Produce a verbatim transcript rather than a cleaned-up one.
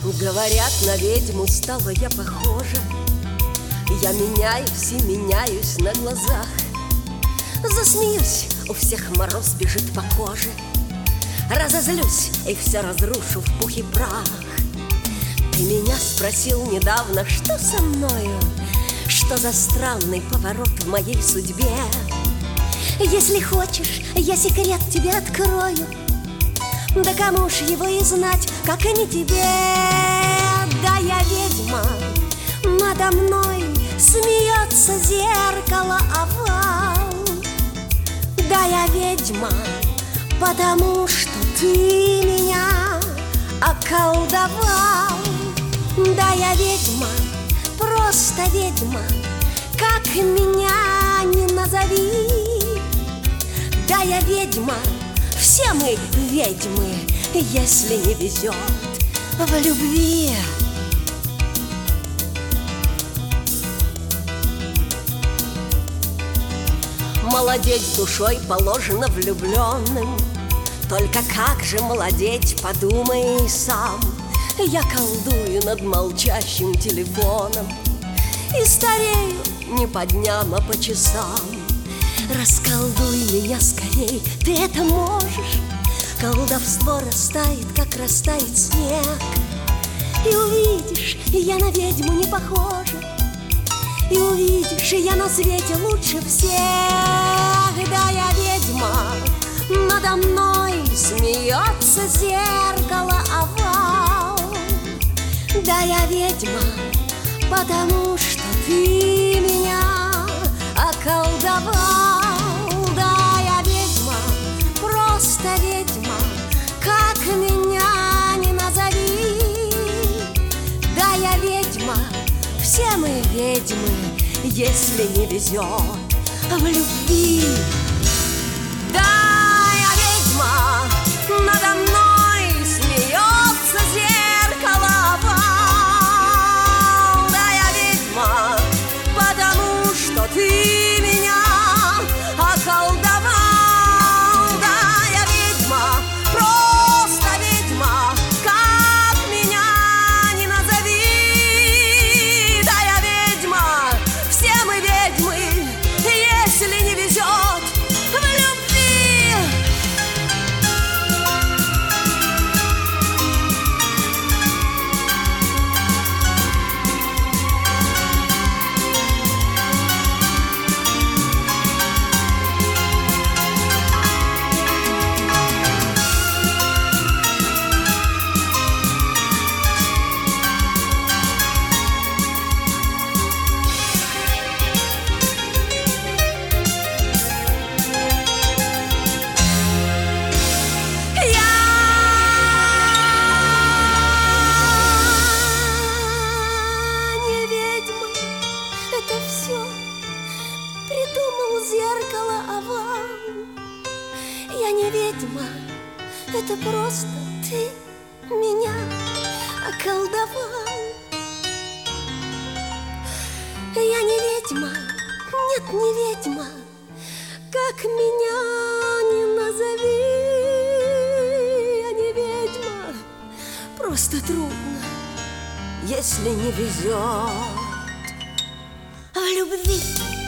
Говорят, на ведьму стала я похожа. Я меняюсь и меняюсь на глазах. Засмеюсь, у всех мороз бежит по коже. Разозлюсь и все разрушу в пух и прах. Ты меня спросил недавно, что со мною, что за странный поворот в моей судьбе. Если хочешь, я секрет тебе открою. Да кому ж его и знать, как и не тебе. Да я ведьма, надо мной смеется зеркало овал. Да я ведьма, потому что ты меня околдовал. Да я ведьма, просто ведьма, как меня не назови. Да я ведьма, все мы ведьмы, если не везет в любви. Молодеть душой положено влюбленным. Только как же молодеть, подумай сам. Я колдую над молчащим телефоном и старею не по дням, а по часам. Расколдуй меня скорей, ты это можешь. Колдовство растает, как растает снег. И увидишь, я на ведьму не похожа. И увидишь, я на свете лучше всех. Да я ведьма, надо мной смеется зеркало овал. Да я ведьма, потому что ты меня околдовал. Да я ведьма, просто ведьма, как меня не назови. Да я ведьма, все мы ведьмы, если не везет в любви. Да я ведьма, надо мной смеется зеркало овал. Да я ведьма, потому что ты меня околдовал. Да я ведьма, просто ведьма, как меня не назови. Да я ведьма, все мы ведьмы, если не везет в любви. Зеркало овал. Я не ведьма, это просто ты меня околдовал. Я не ведьма, нет, не ведьма, как меня не назови. Я не ведьма, просто трудно, если не везет в любви.